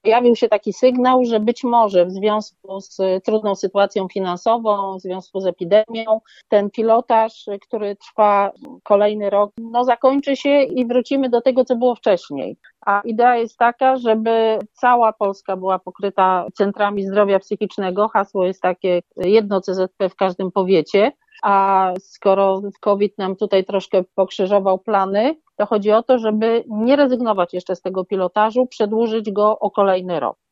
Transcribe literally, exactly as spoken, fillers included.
pojawił się taki sygnał, że być może w związku z trudną sytuacją finansową, w związku z epidemią, ten pilotaż, który trwa kolejny rok, no zakończy się i wrócimy do tego, co było wcześniej. A idea jest taka, żeby cała Polska była pokryta centrami zdrowia psychicznego. Hasło jest takie: jedno C Z P w każdym powiecie. A skoro COVID nam tutaj troszkę pokrzyżował plany, to chodzi o to, żeby nie rezygnować jeszcze z tego pilotażu, przedłużyć go o kolejny rok.